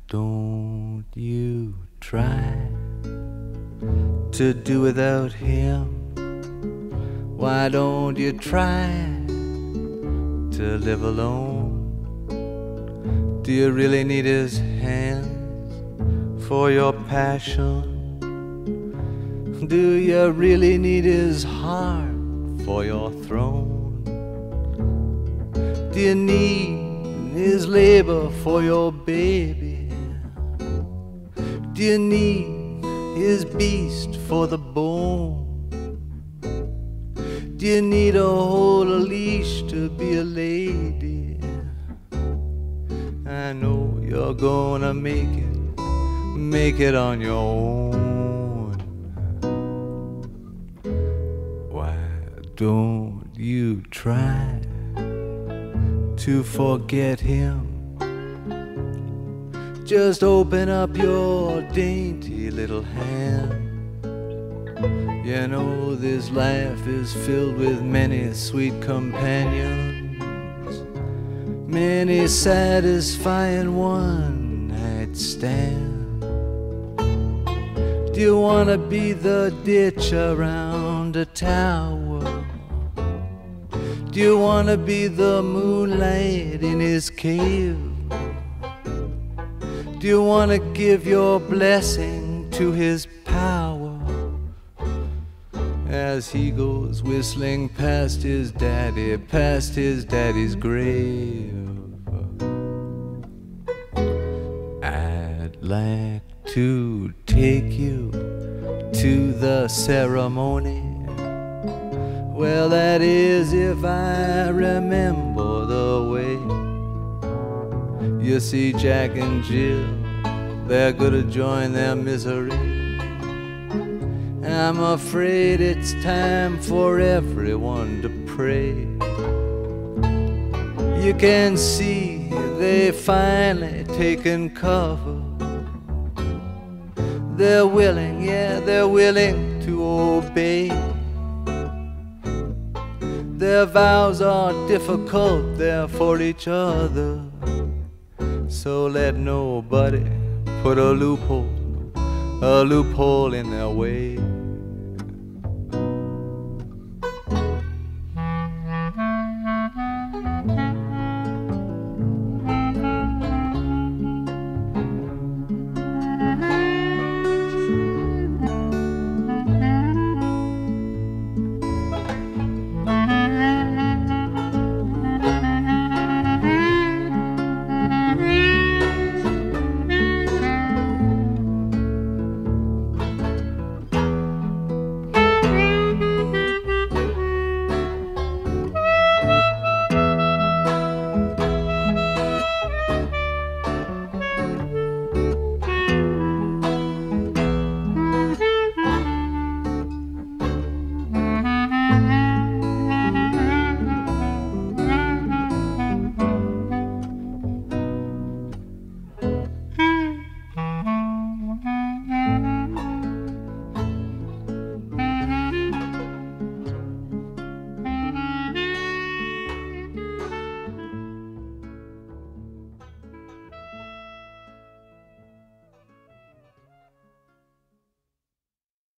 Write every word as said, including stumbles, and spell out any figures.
don't you try to do without him? Why don't you try to live alone? Do you really need his hands for your passion? Do you really need his heart for your throne? Do you need his labor for your baby? Do you need his beast for the bone? Do you need a whole leash to be a lady? I know you're gonna make it, make it on your own. Why don't you try to forget him? Just open up your dainty little hand. You know this life is filled with many sweet companions, many satisfying one-night stands. Do you wanna be the ditch around a tower? Do you wanna be the moonlight in his cave? Do you wanna give your blessing to his power as he goes whistling past his daddy, past his daddy's grave? I'd like to take you to the ceremony. Well, that is if I remember the way. You see, Jack and Jill, they're gonna join their misery. I'm afraid it's time for everyone to pray. You can see they finally taken cover. They're willing, yeah, they're willing to obey. Their vows are difficult, they're for each other. So let nobody put a loophole, a loophole in their way.